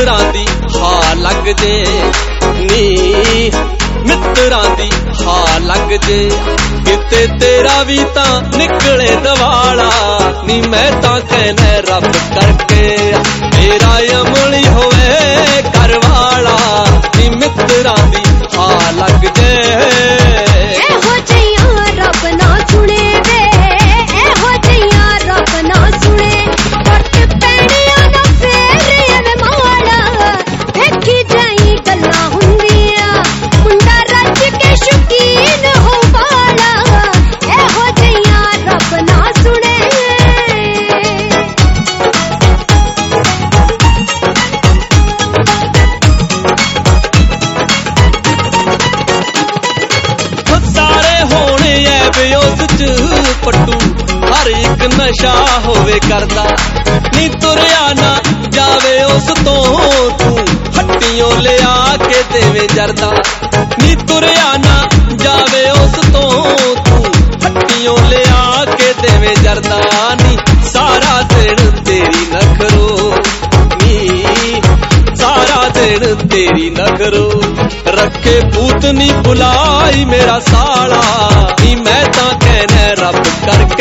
मित्रां दी हा लग जे नी मित्रां दी हा लग जे किते तेरा भी तां निकले दवाला नी मैं तां कहना रब करके मेरा अमली होवे करवाला नी मित्रां दी हा लग जे पट्टू हर एक नशा होवे करदा नी तुरया ना जावे उस तो तू हट्टियों ले आके देवे जरदा नी तुरया ना जावे उस तो तू हट्टियों ले आके देवे जरदा नी सारा दिन तेरी नखरो नी सारा दिन तेरी नखरो रखे पूतनी बुलाई मेरा साला नी मैं तां कहना रब करके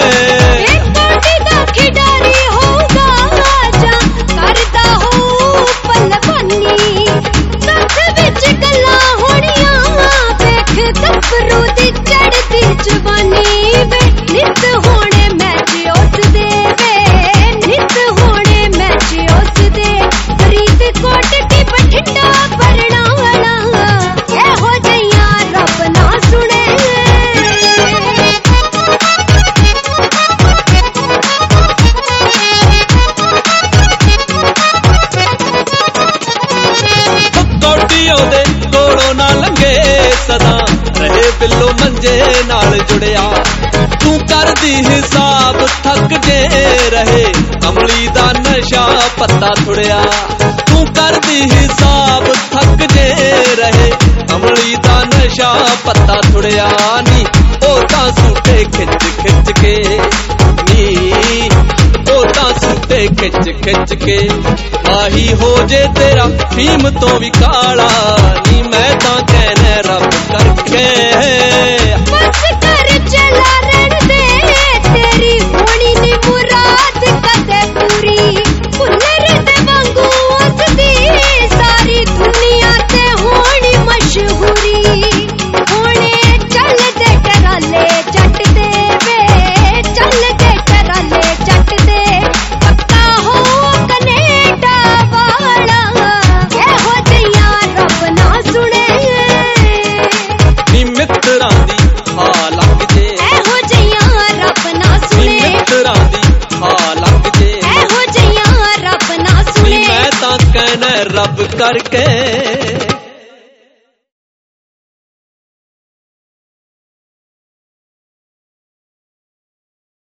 ना लंघे सदा रहे बिल्लो मंजे नाल जुड़िया तू कर दी हिसाब थक जे रहे अमली दा नशा पत्ता थुड़िया तू कर दी हिसाब थक जे रहे अमली दा नशा पत्ता थुड़िया नी ओ तां सूटे खिच खिच के नी ओ तां सूटे खिच खिच के आही हो जे तेरा फीम तो भी काला नी मैं तां कहना रब करके बस कर चला रन दे तेरी होनी नी मुराद कदे पूरी फुल्लर दे वांगू उसदी सारी दुनिया ते होनी मशहूरी होने चल दे टराले जट दे वे चल दे टराले जट दे पक्का हो कनेडा वाला एहो जिया रब ना सुने मित्रां दी हा लग जे एहो जिया रब ना सुने मित्रां दी हा लग जे एहो जिया रब ना सुने मैं तां कहना रब करके।